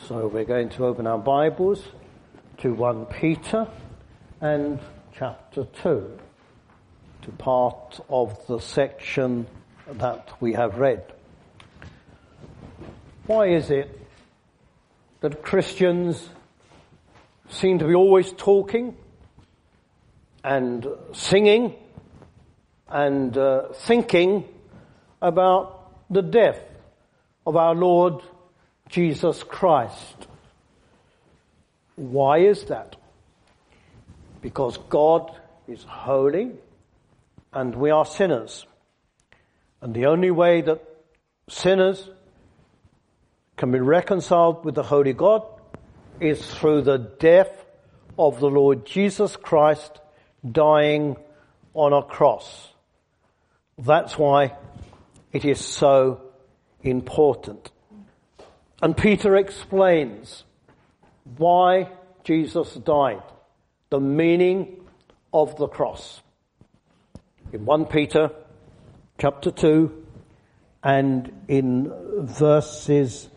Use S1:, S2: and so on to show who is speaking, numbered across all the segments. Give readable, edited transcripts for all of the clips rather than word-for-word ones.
S1: So we're going to open our Bibles to 1 Peter and chapter 2, to part of the section that we have read. Why is it that Christians seem to be always talking and singing and thinking about the death of our Lord Jesus Christ? Why is that? Because God is holy and we are sinners. And the only way that sinners can be reconciled with the holy God is through the death of the Lord Jesus Christ dying on a cross. That's why it is so important. And Peter explains why Jesus died, the meaning of the cross. In 1 Peter chapter 2 and in verses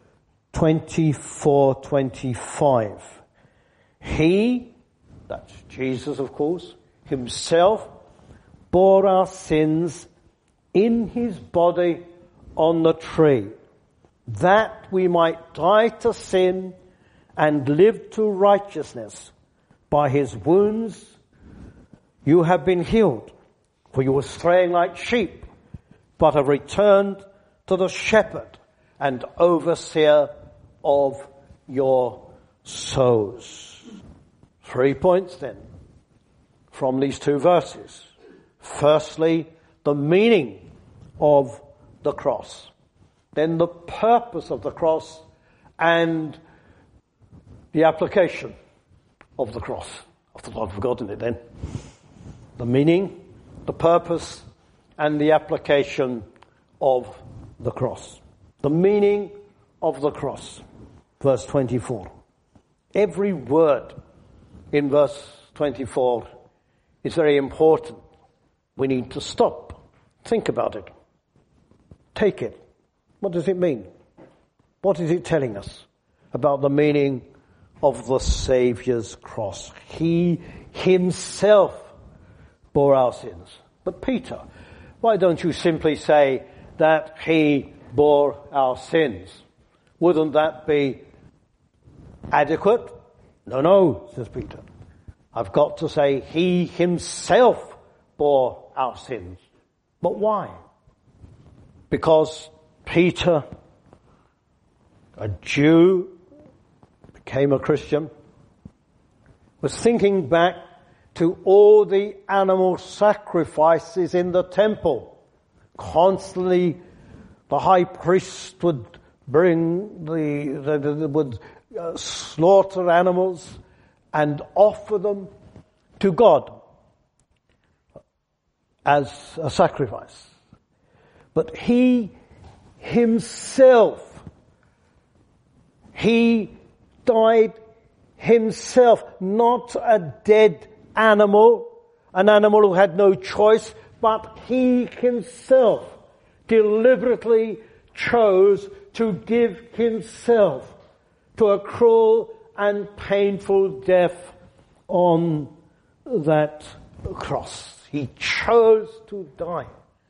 S1: 24-25. He, that's Jesus of course, himself bore our sins in his body on the tree, that we might die to sin and live to righteousness. By his wounds you have been healed, for you were straying like sheep, but have returned to the shepherd and overseer of your souls. 3 points then from these two verses. Firstly, the meaning of the cross. Then the purpose of the cross and the application of the cross. I thought I'd forgotten it then. The meaning, the purpose, and the application of the cross. The meaning of the cross. Verse 24. Every word in verse 24 is very important. We need to stop, think about it, take it. What does it mean? What is it telling us about the meaning of the Saviour's cross? He himself bore our sins. But Peter, why don't you simply say that he bore our sins? Wouldn't that be adequate? No, says Peter. I've got to say he himself bore our sins. But why? Because Peter, a Jew, became a Christian, was thinking back to all the animal sacrifices in the temple. Constantly, the high priest would bring would slaughter animals and offer them to God as a sacrifice. But he himself, he died himself, not a dead animal, an animal who had no choice, but he himself deliberately chose to give himself to a cruel and painful death on that cross. He chose to die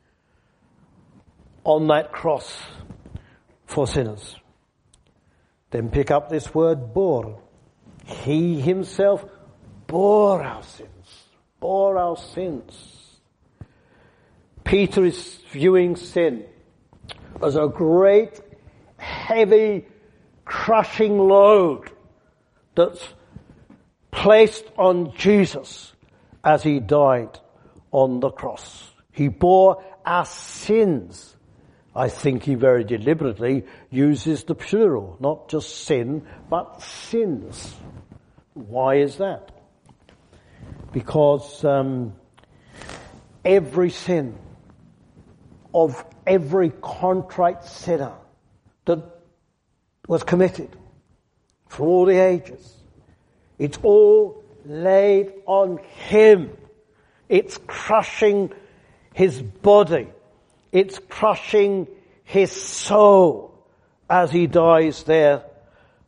S1: on that cross for sinners. Then pick up this word bore. He himself bore our sins. Bore our sins. Peter is viewing sin as a great, heavy, crushing load that's placed on Jesus as he died on the cross. He bore our sins. I think he very deliberately uses the plural, not just sin, but sins. Why is that? Because every sin of every contrite sinner that was committed for all the ages, it's all laid on him. It's crushing his body. It's crushing his soul as he dies there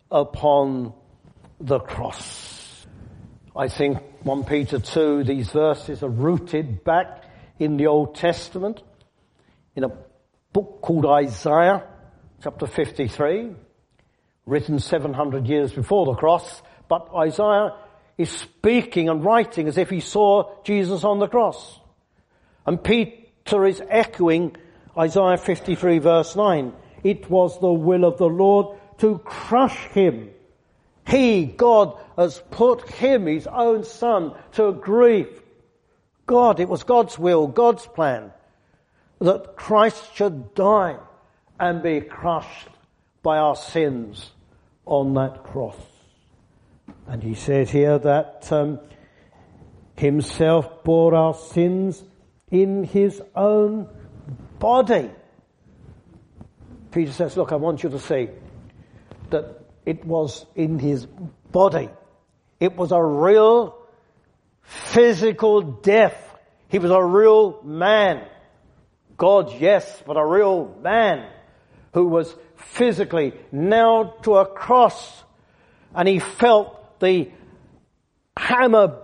S1: upon the cross. I think 1 Peter 2, these verses are rooted back in the Old Testament in a book called Isaiah, chapter 53, written 700 years before the cross. But Isaiah is speaking and writing as if he saw Jesus on the cross. And Peter is echoing Isaiah 53 verse 9. It was the will of the Lord to crush him. He, God, has put him, his own son, to grief. It was God's will, God's plan, that Christ should die and be crushed by our sins on that cross. And he said here that himself bore our sins in his own body. Peter says, look, I want you to see that it was in his body. It was a real physical death. He was a real man. God, yes, but a real man who was physically nailed to a cross, and he felt the hammer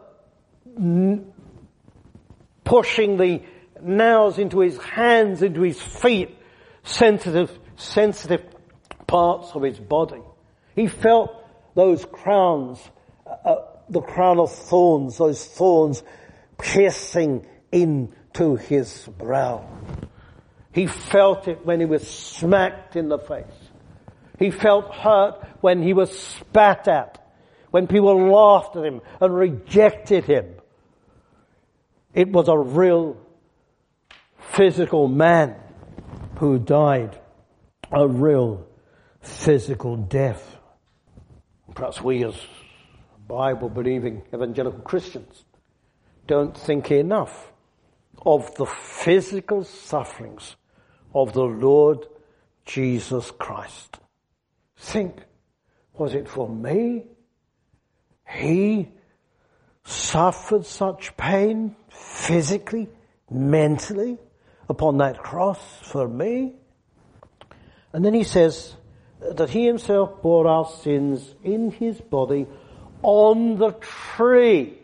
S1: pushing the nails into his hands, into his feet, sensitive parts of his body. He felt those crowns, the crown of thorns, those thorns piercing into his brow. He felt it when he was smacked in the face. He felt hurt when he was spat at, when people laughed at him and rejected him. It was a real physical man who died a real physical death. Perhaps we as Bible-believing evangelical Christians don't think enough of the physical sufferings of the Lord Jesus Christ. Think, was it for me? He suffered such pain physically, mentally, upon that cross for me. And then he says that he himself bore our sins in his body on the tree.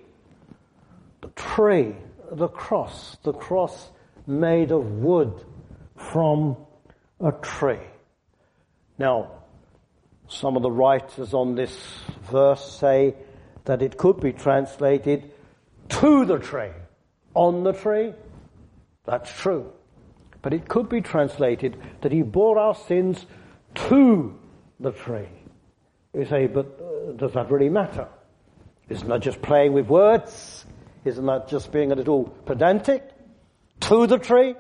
S1: The cross made of wood from a tree. Now, some of the writers on this verse say that it could be translated to the tree. On the tree, that's true. But it could be translated that he bore our sins to the tree. You say, but does that really matter? Isn't that just playing with words? Isn't that just being a little pedantic? To the tree?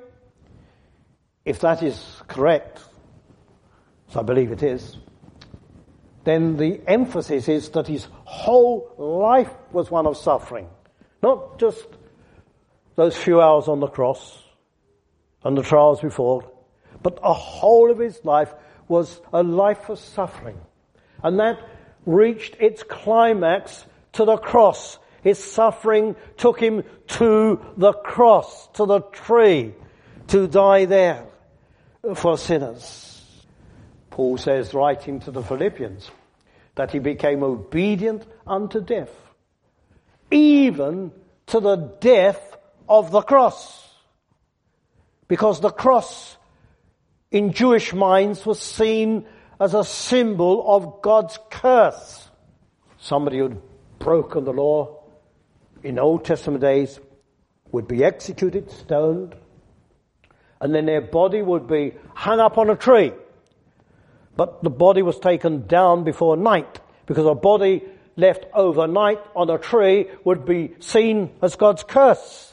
S1: If that is correct, as I believe it is, then the emphasis is that his whole life was one of suffering. Not just those few hours on the cross and the trials before, but a whole of his life was a life of suffering. And that reached its climax to the cross. His suffering took him to the cross, to the tree, to die there for sinners. Paul says, writing to the Philippians, that he became obedient unto death, even to the death of the cross. Because the cross in Jewish minds was seen as a symbol of God's curse. Somebody who'd broken the law in Old Testament days would be executed, stoned, and then their body would be hung up on a tree. But the body was taken down before night, because a body left overnight on a tree would be seen as God's curse.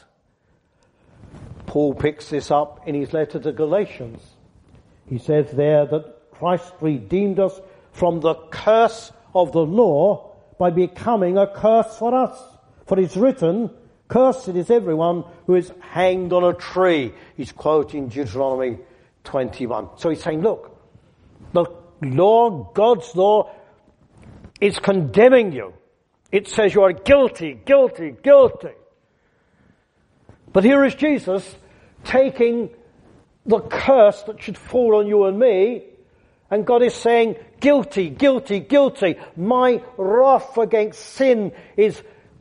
S1: Paul picks this up in his letter to Galatians. He says there that Christ redeemed us from the curse of the law by becoming a curse for us. For it's written, cursed is everyone who is hanged on a tree. He's quoting Deuteronomy 21. So he's saying, look, the law, God's law, is condemning you. It says you are guilty, guilty, guilty. But here is Jesus taking the curse that should fall on you and me And God is saying, guilty, guilty, guilty. My wrath against sin is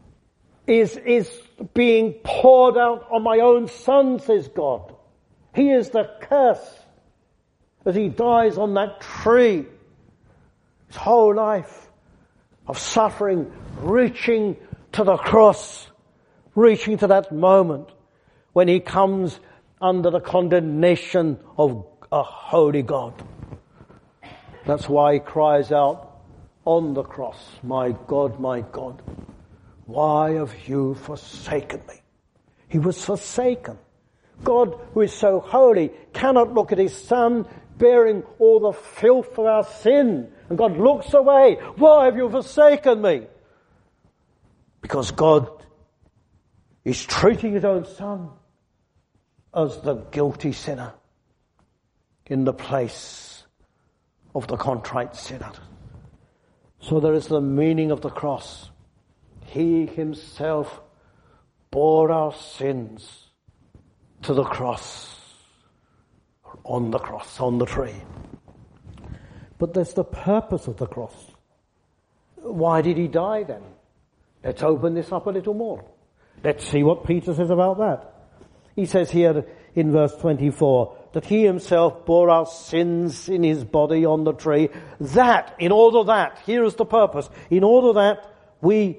S1: being poured out on my own son, says God. He is the curse as he dies on that tree. His whole life of suffering, reaching to the cross, reaching to that moment when he comes under the condemnation of a holy God. That's why he cries out on the cross, my God, why have you forsaken me? He was forsaken. God, who is so holy, cannot look at his son bearing all the filth of our sin. And God looks away. Why have you forsaken me? Because God is treating his own son as the guilty sinner in the place of the contrite sinner. So there is the meaning of the cross. He himself bore our sins to the cross, on the tree. But there's the purpose of the cross. Why did he die then? Let's open this up a little more. Let's see what Peter says about that. He says here in verse 24 that he himself bore our sins in his body on the tree, in order that, here is the purpose, in order that we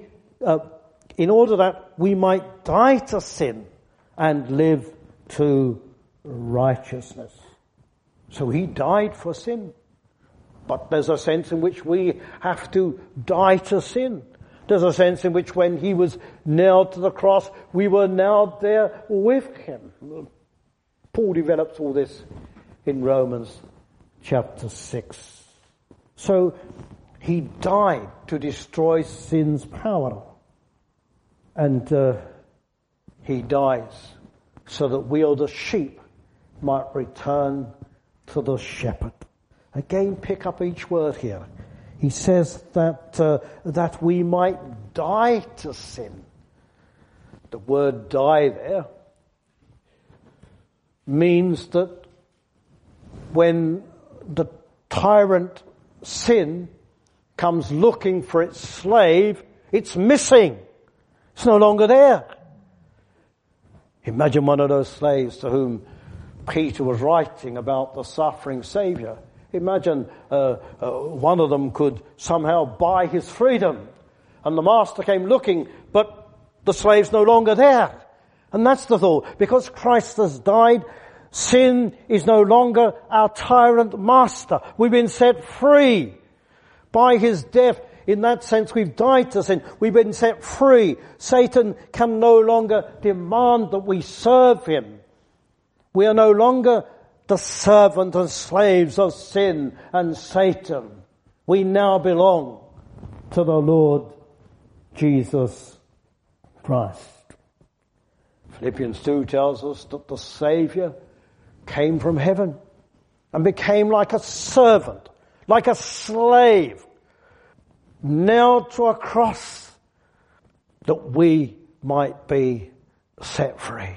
S1: might die to sin and live to righteousness. So he died for sin. But there's a sense in which we have to die to sin. There's a sense in which when he was nailed to the cross, we were nailed there with him. Paul develops all this in Romans chapter 6. So he died to destroy sin's power. And he dies so that we, or the sheep, might return to the shepherd. Again, pick up each word here. He says that we might die to sin. The word die there means that when the tyrant sin comes looking for its slave, it's missing. It's no longer there. Imagine one of those slaves to whom Peter was writing about the suffering Saviour. Imagine one of them could somehow buy his freedom, and the master came looking, but the slave's no longer there. And that's the thought. Because Christ has died, sin is no longer our tyrant master. We've been set free by his death. In that sense, we've died to sin. We've been set free. Satan can no longer demand that we serve him. We are no longer the servant and slaves of sin and Satan. We now belong to the Lord Jesus Christ. Philippians 2 tells us that the Saviour came from heaven and became like a servant, like a slave, nailed to a cross that we might be set free.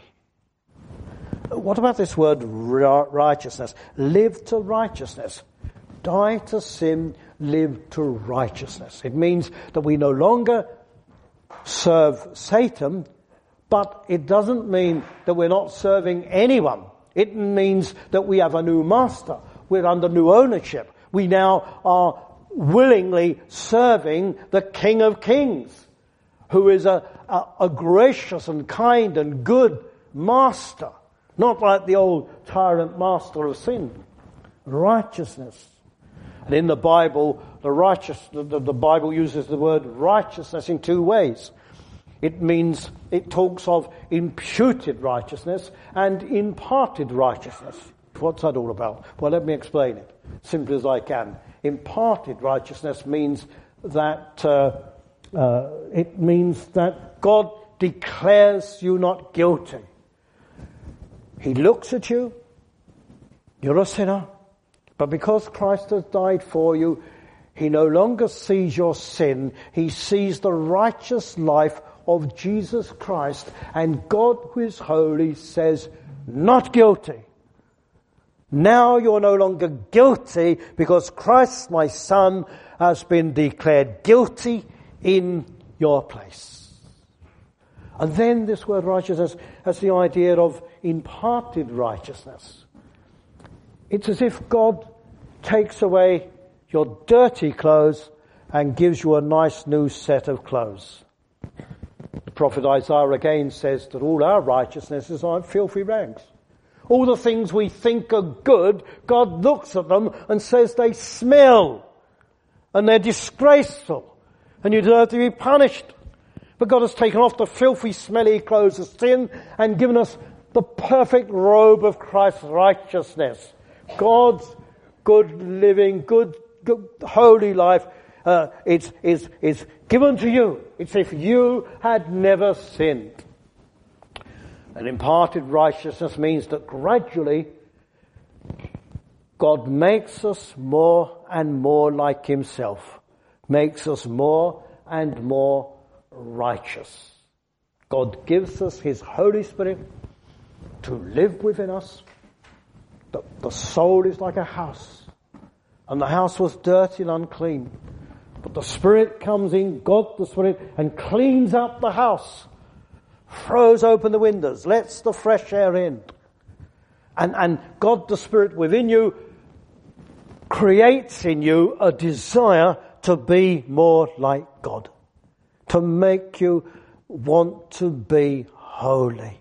S1: What about this word righteousness? Live to righteousness. Die to sin, live to righteousness. It means that we no longer serve Satan, but it doesn't mean that we're not serving anyone. It means that we have a new master. We're under new ownership. We now are willingly serving the King of Kings, who is a gracious and kind and good master. Not like the old tyrant master of sin. Righteousness. And in the Bible, the Bible uses the word righteousness in two ways. It talks of imputed righteousness and imparted righteousness. What's that all about? Well, let me explain it, simply as I can. Imparted righteousness means that God declares you not guilty. He looks at you, you're a sinner, but because Christ has died for you, he no longer sees your sin, he sees the righteous life of Jesus Christ, and God, who is holy, says, not guilty. Now you're no longer guilty because Christ, my Son, has been declared guilty in your place. And then this word righteousness has the idea of imparted righteousness. It's as if God takes away your dirty clothes and gives you a nice new set of clothes. The prophet Isaiah again says that all our righteousness is like filthy rags. All the things we think are good, God looks at them and says they smell and they're disgraceful and you deserve to be punished. But God has taken off the filthy, smelly clothes of sin and given us the perfect robe of Christ's righteousness. God's good living, good holy life is given to you. It's if you had never sinned. And imparted righteousness means that gradually God makes us more and more like himself, makes us more and more righteous. God gives us his Holy Spirit to live within us. The soul is like a house, and the house was dirty and unclean. But the Spirit comes in, God the Spirit, and cleans up the house, throws open the windows, lets the fresh air in. And God the Spirit within you creates in you a desire to be more like God, to make you want to be holy.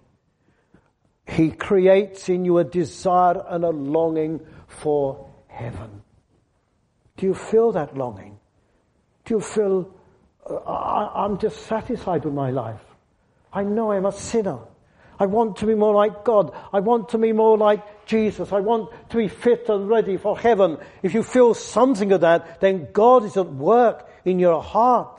S1: He creates in you a desire and a longing for heaven. Do you feel that longing? Do you feel, I'm dissatisfied with my life? I know I'm a sinner. I want to be more like God. I want to be more like Jesus. I want to be fit and ready for heaven. If you feel something of that, then God is at work in your heart.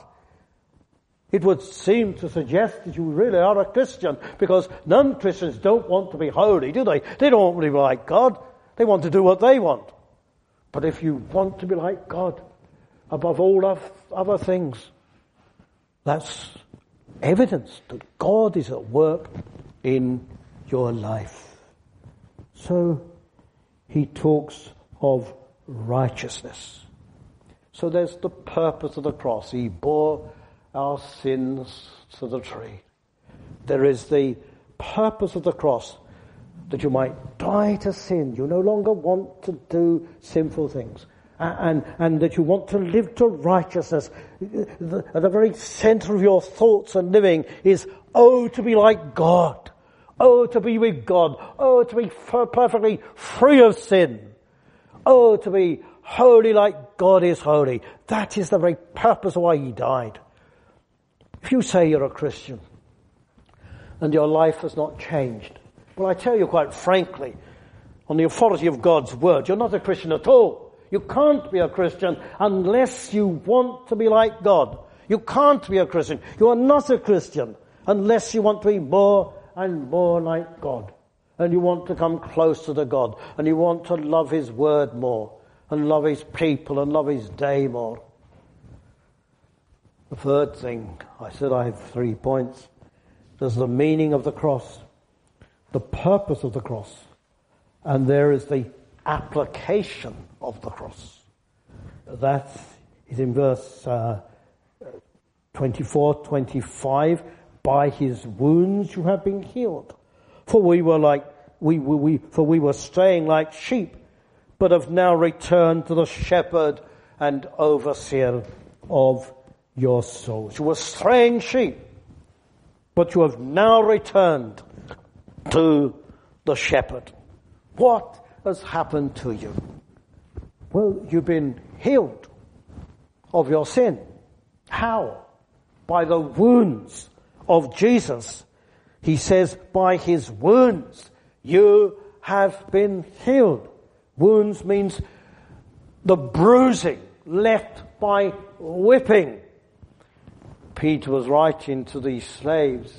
S1: It would seem to suggest that you really are a Christian, because non-Christians don't want to be holy, do they? They don't want to be like God. They want to do what they want. But if you want to be like God above all other things, that's evidence that God is at work in your life. So he talks of righteousness. So there's the purpose of the cross. He bore our sins to the tree. There is the purpose of the cross, that you might die to sin. You no longer want to do sinful things. And that you want to live to righteousness. At the very center of your thoughts and living is, oh, to be like God. Oh, to be with God. Oh, to be perfectly free of sin. Oh, to be holy like God is holy. That is the very purpose of why he died. If you say you're a Christian and your life has not changed, well, I tell you quite frankly, on the authority of God's word, you're not a Christian at all. You can't be a Christian unless you want to be like God. You can't be a Christian. You are not a Christian unless you want to be more and more like God. And you want to come closer to God. And you want to love his word more. And love his people and love his day more. The third thing, I said I have 3 points. There's the meaning of the cross, the purpose of the cross, and there is the application of the cross. That is in verse 24, 25. By his wounds you have been healed. For we were straying like sheep, but have now returned to the shepherd and overseer of your souls. You were straying sheep, but you have now returned to the shepherd. What has happened to you? Well, you've been healed of your sin. How? By the wounds of Jesus. He says, by his wounds you have been healed. Wounds means the bruising left by whipping. Peter was writing to these slaves.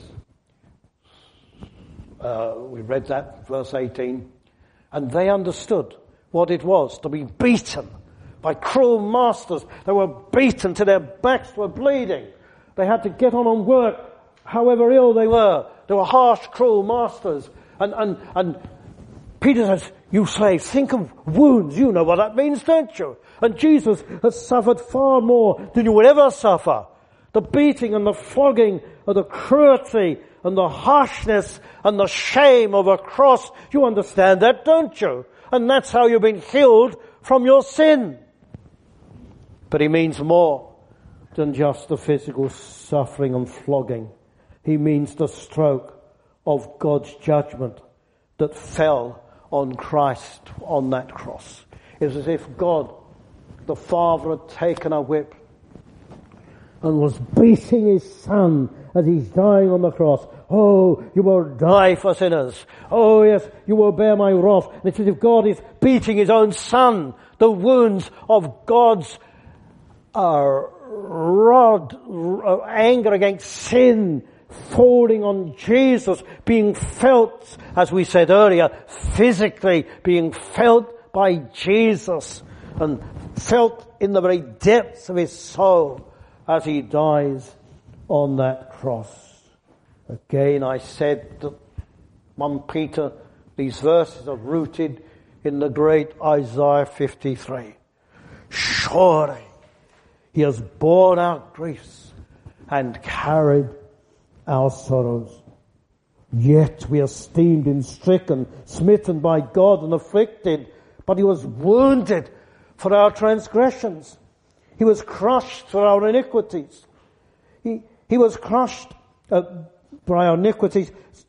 S1: We read that, verse 18. And they understood what it was to be beaten by cruel masters. They were beaten till their backs were bleeding. They had to get on and work, however ill they were. They were harsh, cruel masters. And Peter says, You slaves, think of wounds. You know what that means, don't you? And Jesus has suffered far more than you would ever suffer. The beating and the flogging and the cruelty and the harshness and the shame of a cross. You understand that, don't you? And that's how you've been healed from your sin. But he means more than just the physical suffering and flogging. He means the stroke of God's judgment that fell on Christ on that cross. It was as if God, the Father, had taken a whip and was beating his Son as he's dying on the cross. Oh, you will die for sinners. Oh, yes, you will bear my wrath. And it's as if God is beating his own Son. The wounds of God's anger against sin falling on Jesus, being felt, as we said earlier, physically being felt by Jesus and felt in the very depths of his soul as he dies on that cross. Again, I said that 1 Peter, these verses are rooted in the great Isaiah 53. Surely he has borne our griefs and carried our sorrows. Yet we esteemed him stricken, smitten by God and afflicted, but he was wounded for our transgressions. He was crushed for our iniquities. He was crushed by our iniquities.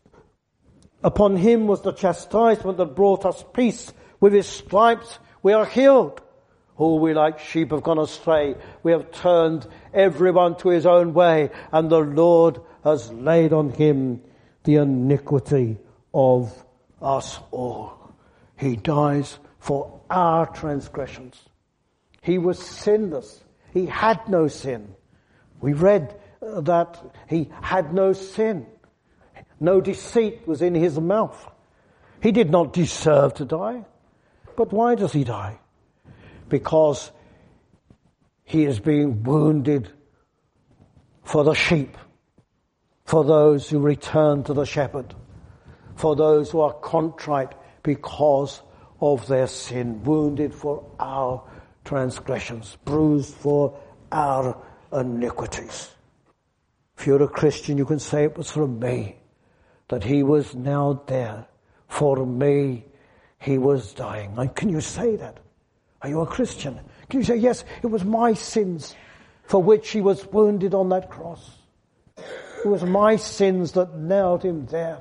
S1: Upon him was the chastisement that brought us peace. With his stripes we are healed. Oh, we like sheep have gone astray. We have turned everyone to his own way, and the Lord has laid on him the iniquity of us all. He dies for our transgressions. He was sinless. He had no sin. We read that he had no sin. No deceit was in his mouth. He did not deserve to die. But why does he die? Because he is being wounded for the sheep, for those who return to the shepherd, for those who are contrite because of their sin, wounded for our transgressions, bruised for our iniquities. If you're a Christian, you can say it was for me that he was now there. For me, he was dying. Can you say that? Are you a Christian? Can you say, yes, it was my sins for which he was wounded on that cross. It was my sins that nailed him there.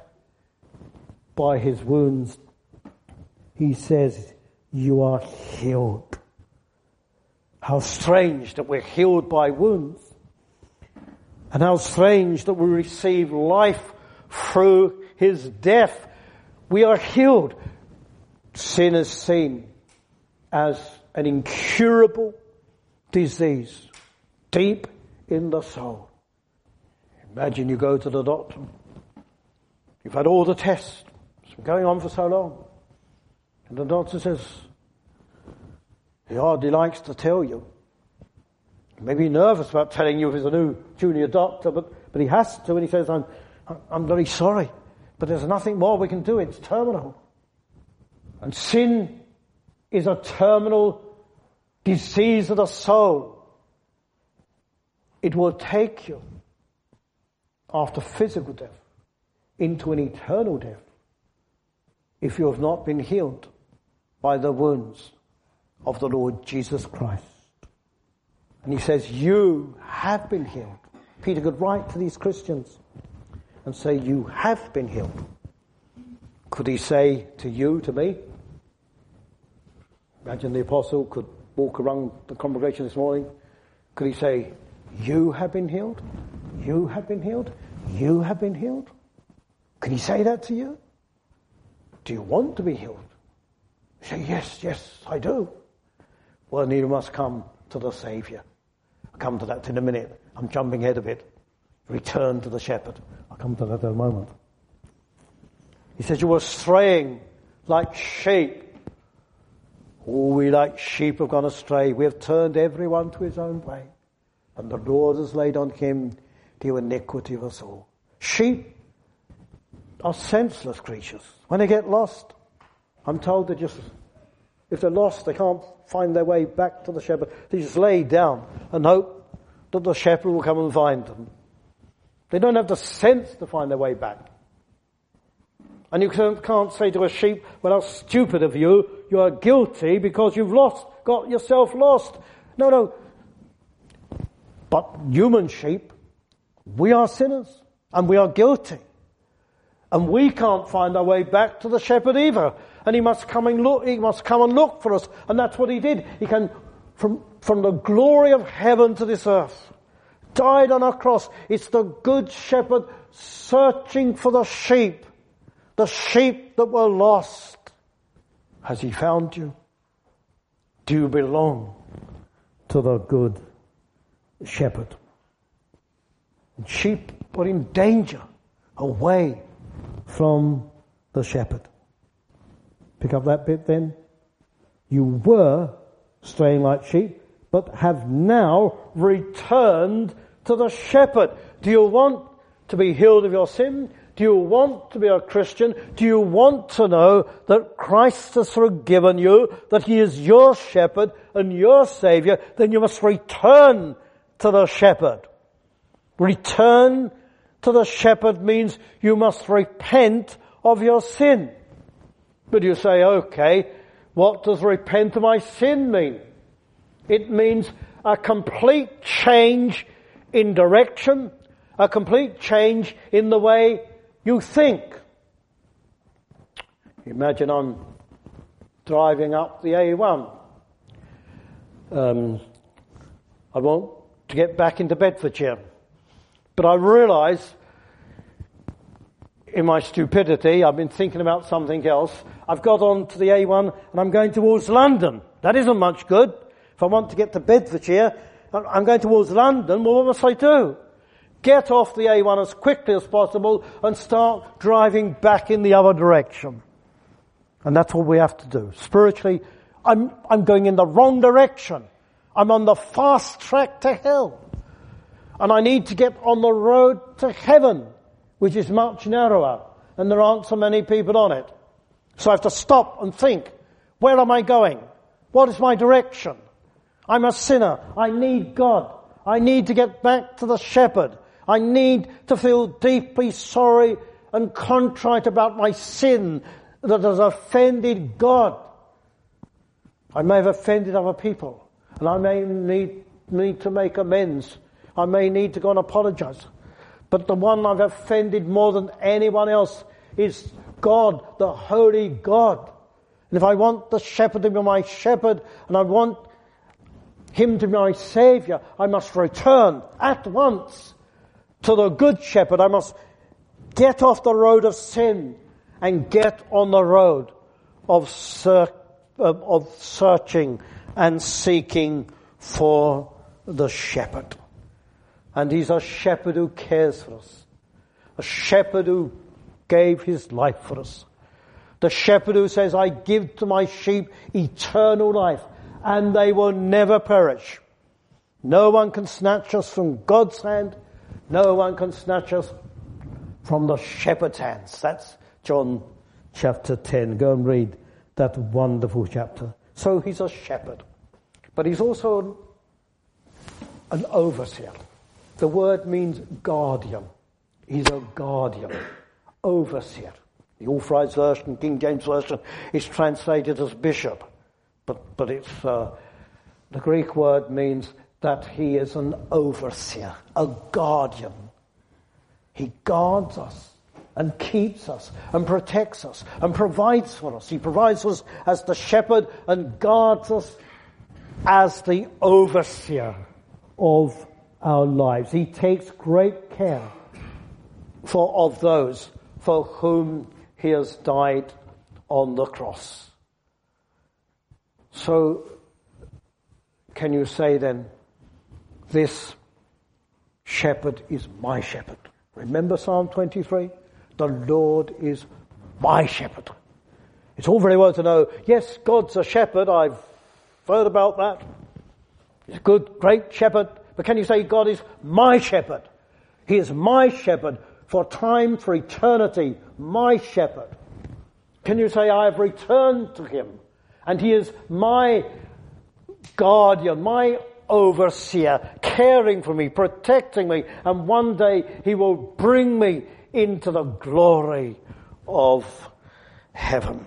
S1: By his wounds, he says, you are healed. How strange that we're healed by wounds. And how strange that we receive life through his death. We are healed. Sin is seen as an incurable disease deep in the soul. Imagine you go to the doctor. You've had all the tests. It's been going on for so long. And the doctor says, he hardly likes to tell you. He may be nervous about telling you if he's a new junior doctor, but he has to, and he says, I'm very sorry, but there's nothing more we can do. It's terminal. And sin is a terminal disease of the soul. It will take you after physical death into an eternal death if you have not been healed by the wounds of the Lord Jesus Christ. And he says, you have been healed. Peter could write to these Christians and say, you have been healed. Could he say to you, to me? Imagine the apostle could walk around the congregation this morning. Could he say, you have been healed? You have been healed? You have been healed? Can he say that to you? Do you want to be healed? You say, yes, I do. Well, then you must come to the Saviour. I'll come to that in a minute. I'm jumping ahead of it. Return to the shepherd. I'll come to that in a moment. He says, you were straying like sheep. Oh, we like sheep have gone astray. We have turned everyone to his own way. And the Lord has laid on him the iniquity of us all. Sheep are senseless creatures. When they get lost, I'm told that if they're lost, they can't find their way back to the shepherd. They just lay down and hope that the shepherd will come and find them. They don't have the sense to find their way back. And you can't say to a sheep, well, how stupid of you, you are guilty because you've got yourself lost. No. But human sheep, we are sinners and we are guilty. And we can't find our way back to the shepherd either. And he must come and look for us. And that's what he did. He came from the glory of heaven to this earth. Died on a cross. It's the good shepherd searching for the sheep that were lost. Has he found you? Do you belong to the good shepherd? And sheep were in danger, away from the shepherd. Pick up that bit then. You were straying like sheep, but have now returned to the shepherd. Do you want to be healed of your sin? Do you want to be a Christian? Do you want to know that Christ has forgiven you, that he is your shepherd and your saviour? Then you must return to the shepherd. Return to the shepherd means you must repent of your sin. But you say, okay, what does repent of my sin mean? It means a complete change in direction, a complete change in the way you think. Imagine I'm driving up the A1. I want to get back into Bedfordshire. But I realise, in my stupidity, I've been thinking about something else. I've got on to the A1 and I'm going towards London. That isn't much good. If I want to get to Bedfordshire, I'm going towards London. Well, what must I do? Get off the A1 as quickly as possible and start driving back in the other direction. And that's what we have to do. Spiritually, I'm going in the wrong direction. I'm on the fast track to hell. And I need to get on the road to heaven, which is much narrower, and there aren't so many people on it. So I have to stop and think, where am I going? What is my direction? I'm a sinner. I need God. I need to get back to the shepherd. I need to feel deeply sorry and contrite about my sin that has offended God. I may have offended other people, and I may need to make amends. I may need to go and apologize. But the one I've offended more than anyone else is God, the holy God. And if I want the shepherd to be my shepherd, and I want him to be my saviour, I must return at once to the good shepherd. I must get off the road of sin and get on the road of searching and seeking for the shepherd. And he's a shepherd who cares for us. A shepherd who gave his life for us. The shepherd who says, I give to my sheep eternal life, and they will never perish. No one can snatch us from God's hand. No one can snatch us from the shepherd's hands. That's John chapter 10. Go and read that wonderful chapter. So he's a shepherd. But he's also an overseer. The word means guardian. He's a guardian, overseer. The Authorized Version, King James Version, is translated as bishop. But it's the Greek word means that he is an overseer, a guardian. He guards us and keeps us and protects us and provides for us. He provides us as the shepherd and guards us as the overseer of our lives. He takes great care of those for whom he has died on the cross. So, can you say then, this shepherd is my shepherd? Remember Psalm 23? The Lord is my shepherd. It's all very well to know, yes, God's a shepherd. I've heard about that. He's a good, great shepherd. But can you say God is my shepherd? He is my shepherd for time, for eternity, my shepherd. Can you say, I have returned to him, and he is my guardian, my overseer, caring for me, protecting me, and one day he will bring me into the glory of heaven.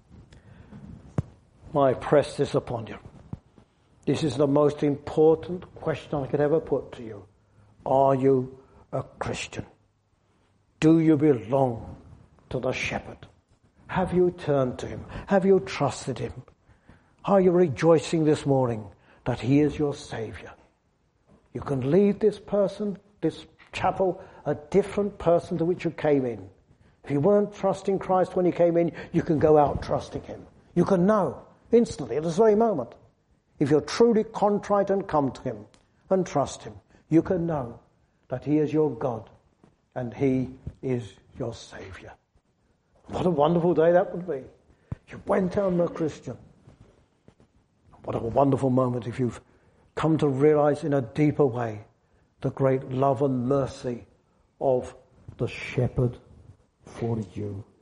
S1: I press this upon you. This is the most important question I could ever put to you. Are you a Christian? Do you belong to the shepherd? Have you turned to him? Have you trusted him? Are you rejoicing this morning that he is your Saviour? You can leave this chapel, a different person to which you came in. If you weren't trusting Christ when you came in, you can go out trusting him. You can know instantly at this very moment. If you're truly contrite and come to him and trust him, you can know that he is your God and he is your Saviour. What a wonderful day that would be. You went down a Christian. What a wonderful moment if you've come to realize in a deeper way the great love and mercy of the shepherd for you.